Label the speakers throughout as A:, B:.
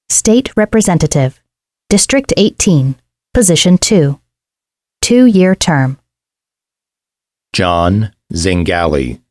A: State Representative, District 18, Position 2, 2-year term.
B: John Zingale,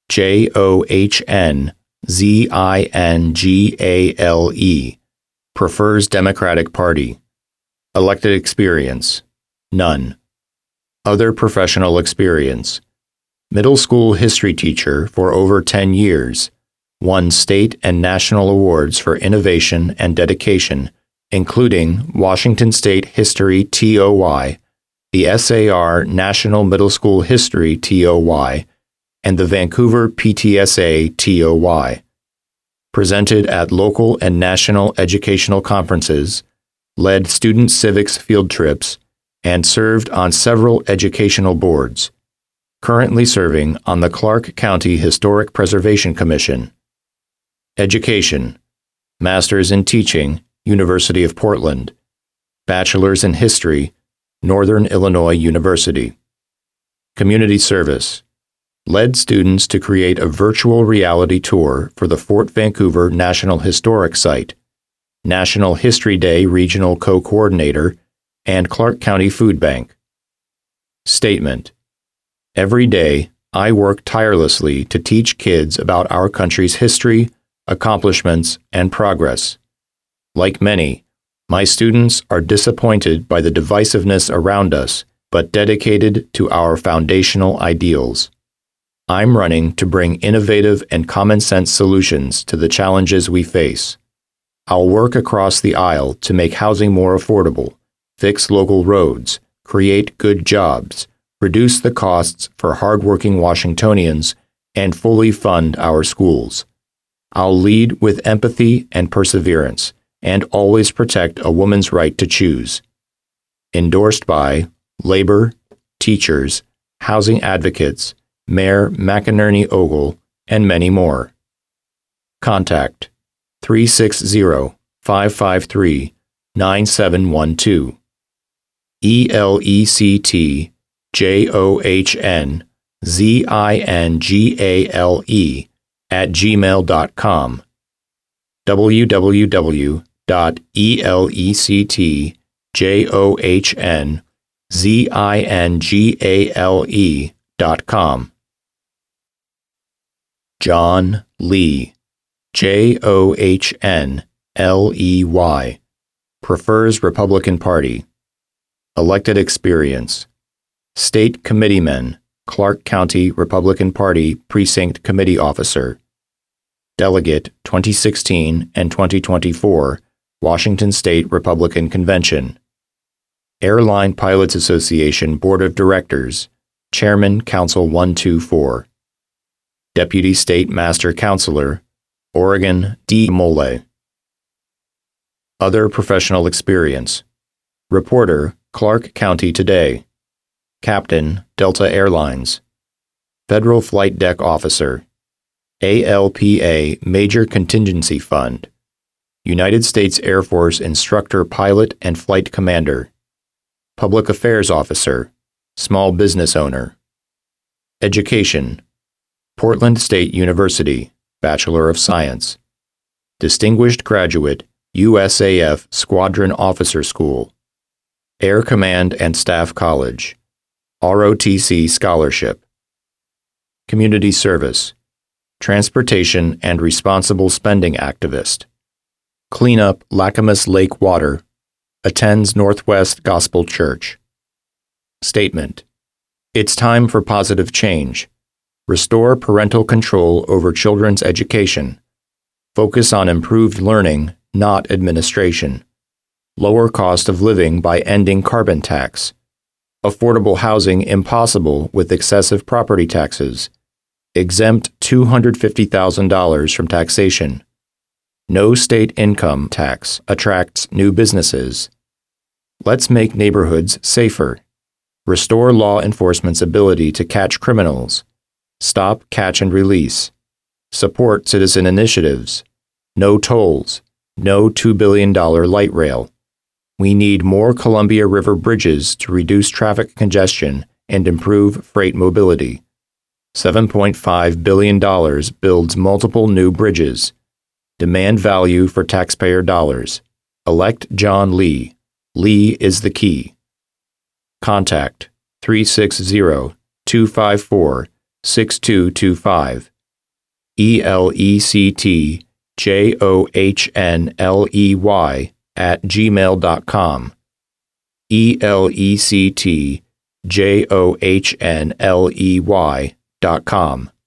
B: Johnzingale, prefers Democratic Party. Elected experience, none. Other professional experience, middle school history teacher for over 10 years, won state and national awards for innovation and dedication, including Washington State History TOY, the SAR National Middle School History TOY, and the Vancouver PTSA TOY. Presented at local and national educational conferences, led student civics field trips, and served on several educational boards. Currently serving on the Clark County Historic Preservation Commission. Education, Master's in Teaching, University of Portland. Bachelor's in History, Northern Illinois University. Community service, led students to create a virtual reality tour for the Fort Vancouver National Historic Site, National History Day Regional Co-Coordinator, and Clark County Food Bank. Statement, every day, I work tirelessly to teach kids about our country's history, accomplishments, and progress. Like many, my students are disappointed by the divisiveness around us, but dedicated to our foundational ideals. I'm running to bring innovative and common-sense solutions to the challenges we face. I'll work across the aisle to make housing more affordable, fix local roads, create good jobs, reduce the costs for hardworking Washingtonians, and fully fund our schools. I'll lead with empathy and perseverance, and always protect a woman's right to choose. Endorsed by labor, teachers, housing advocates, Mayor McInerney Ogle, and many more. Contact 360-553-9712. ELECTJOHNZINGALE@gmail.com. www.ELECTJOHNZINGALE.com. John Lee, JOHNLEY, prefers Republican Party. Elected experience, State Committeeman, Clark County Republican Party Precinct Committee Officer. Delegate 2016 and 2024, Washington State Republican Convention. Airline Pilots Association Board of Directors, Chairman Council 124. Deputy State Master Counselor, Oregon D. Mole. Other professional experience, reporter, Clark County Today. Captain, Delta Airlines. Federal Flight Deck Officer. ALPA Major Contingency Fund. United States Air Force Instructor Pilot and Flight Commander. Public Affairs Officer. Small Business Owner. Education. Portland State University, Bachelor of Science. Distinguished Graduate, USAF Squadron Officer School. Air Command and Staff College. ROTC Scholarship. Community Service. Transportation and Responsible Spending Activist. Clean up Lacamas Lake water. Attends Northwest Gospel Church. Statement. It's time for positive change. Restore parental control over children's education. Focus on improved learning, not administration. Lower cost of living by ending carbon tax. Affordable housing impossible with excessive property taxes. Exempt $250,000 from taxation. No state income tax attracts new businesses. Let's make neighborhoods safer. Restore law enforcement's ability to catch criminals. Stop, catch, and release. Support citizen initiatives. No tolls. No $2 billion light rail. We need more Columbia River bridges to reduce traffic congestion and improve freight mobility. $7.5 billion builds multiple new bridges. Demand value for taxpayer dollars. Elect John Lee. Lee is the key. Contact 360-254-6225. electjohnley@gmail.com. electjohnley.com.